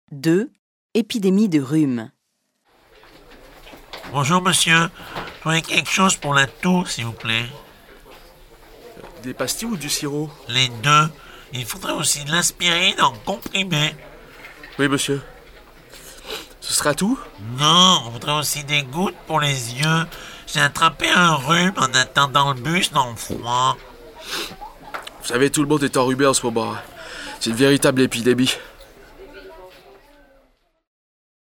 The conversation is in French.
2. Épidémie de rhume. Bonjour monsieur, j'aurais quelque chose pour la toux, s'il vous plaît. Des pastilles ou du sirop? Les deux. Il faudrait aussi de l'aspirine en comprimé. Oui, monsieur. Ce sera tout? Non, on voudrait aussi des gouttes pour les yeux. J'ai attrapé un rhume en attendant le bus dans le froid. Vous savez, tout le monde est enrhumé en ce moment. C'est une véritable épidémie.